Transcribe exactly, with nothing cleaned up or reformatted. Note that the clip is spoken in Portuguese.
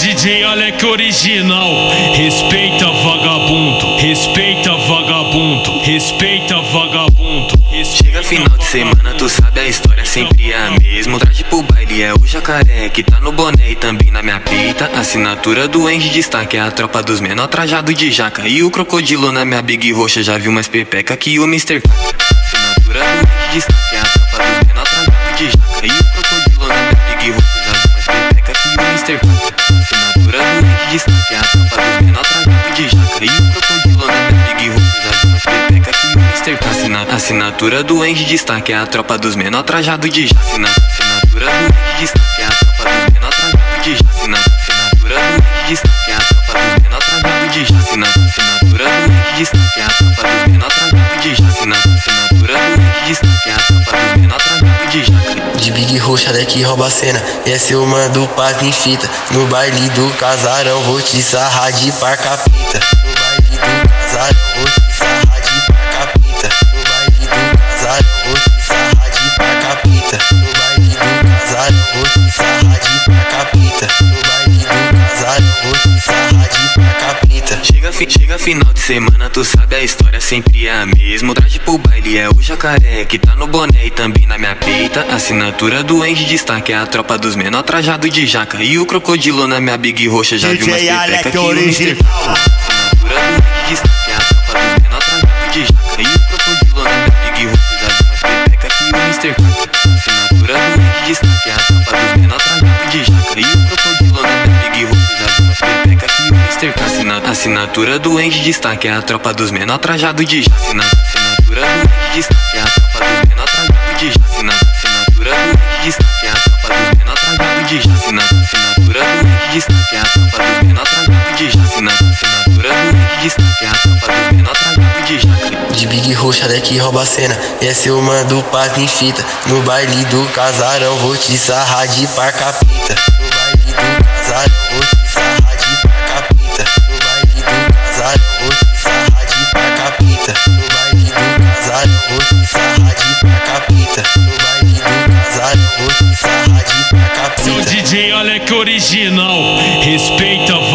D J Alec original. Respeita vagabundo, respeita vagabundo, respeita vagabundo. Chega final de semana, tu sabe a história sempre é a mesma. O traje pro baile é o jacaré que tá no boné e também na minha peita. Assinatura do Andy destaque é a tropa dos menor trajado de jaca. E o crocodilo na minha big roxa já viu mais pepeca que o mister K. Assinatura do Andy destaque é a tropa dos menor trajado de jaca. E o crocodilo na minha big roxa já viu mais pepeca que o mister K. Assinatura do Andy destaque é a tropa dos menor trajado de jaca. E o crocodilo na minha big roxa já viu mais pepeca que o mister K. Assinatura do Andy destaque é a tropa dos menor trajado de jaca. Assinatura do Andy destaque é a tropa dos menor trajado de jaca. Assinatura do Andy destaque é a tropa dos menor trajado de jaca. Assinatura do Andy destaque é a tropa dos menor trajado de jaca. Assinatura do Andy destaque é a tropa dos menor trajado de jaca. De big roxa daqui rouba a cena, esse eu mando paz em fita. No baile do casarão vou te sarrar de parca pita. No baile do casarão vou te sarrar de parca pita. No baile do casarão vou te sarrar de parca pita. No baile do casarão vou te sarrar de parca pita. No baile do casarão vou te sarrar de parca pita. Chega, fi, chega final de semana, tu sabe a história sempre é a mesma. O traje pro baile é o jacaré que tá no boné e também na minha peita. Assinatura do Andy destaque é a tropa dos menor trajado de jaca. E o crocodilo na minha big roxa já viu mais pepeca que o mister K. Assinatura do Andy destaque é a tropa dos menor trajado de jaca. E o crocodilo na minha big roxa já viu mais pepeca que o mister K. Assinatura do Andy destaque é a tropa dos menor trajado de jaca. E o crocodilo na minha big roxa já viu mais pepeca que o mister K. Assinatura do Andy destaque é a tropa dos menor trajado de jaca. Assinatura do Andy destaque é a tropa dos menor trajado de jaca. Assinatura do Andy destaque é a tropa dos menor trajado de jaca. Assinatura do Andy destaque é a tropa dos menor trajado de jaca. Assinatura do Andy destaque é a tropa dos menor trajado de jaca. De big roxa daqui rouba a cena, esse eu mando paz em fita. No baile do casarão vou te sarrar de parca pita. No baile do casarão vou te sarrar de parca pita. No baile do casarão vou te sarrar de parca pita. No baile do casarão vou te sarrar de parca pita. No baile do casarão vou te sarrar de parca pita. Sou D J Alec original. Respeita